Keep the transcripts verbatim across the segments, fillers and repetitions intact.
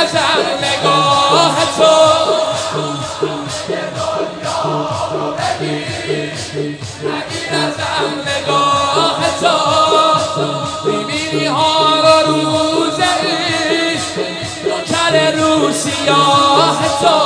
نگیرزم نگاه تو، نگیرزم نگاه تو، میبینی ها رو روزه نوکر رو سیاه تو،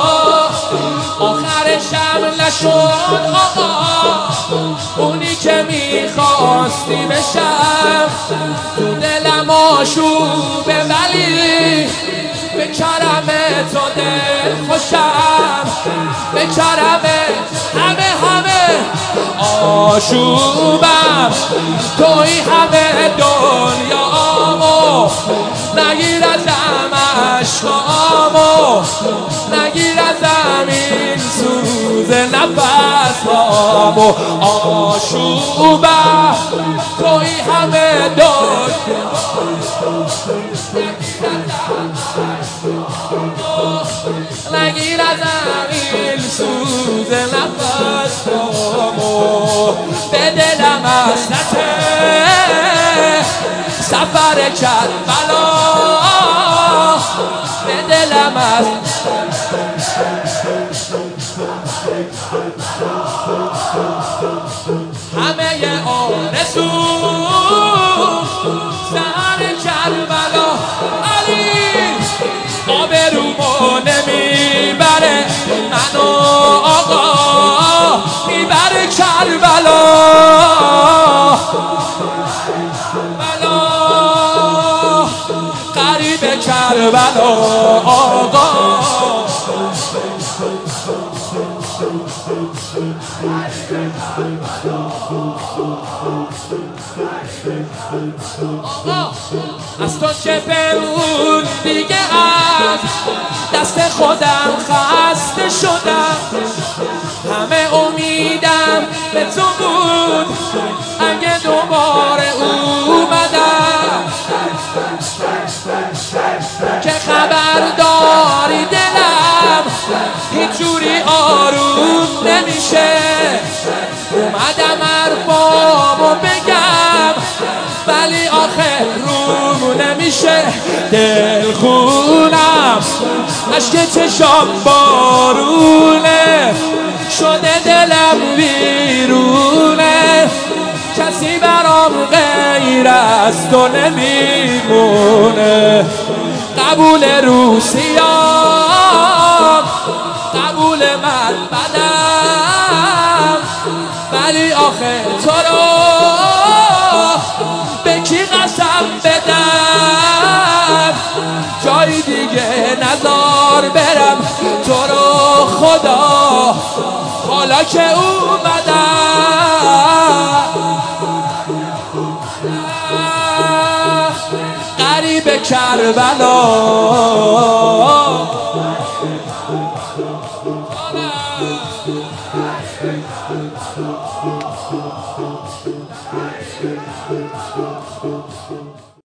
آخرشم نشد آقا اونی که میخواستی بشم، تو دلم آشوبه ولی به کرم تو دل خوشم، به کرم همه همه آشوبم، توی همه دنیامو، نگیر ازم عشقامو، نگیر ازم این سوز نفسامو، آشوبم توی همه دنیامو، نگیر ازم این سوز نفسامو، به دلم حسرته سفر کربلا، به دلم همه آرزو سهر کربلا، علی آبرومو نمیبره منو آقا میبره کربلا، بلا قریب کربلا آقا، از تو چه اون دیگه از دست خودم خسته شدم، همه امیدم به تو بود اگه دوباره اومدم، که خبر داری دلم هیچ جوری آروم نمیشه، اومدم حرفامو بگم ولی آخه روم نمیشه، دل خونم عشق چشام بارونه، شده دلم بیرونه، کسی برام غیر از تو نمیمونه، قبول روسیام قبول من بدم، ولی آخه تو رو به کی قسم بدم، جای دیگه نزار برم تو رو خدا، حالا که اومدم غریب کربلا.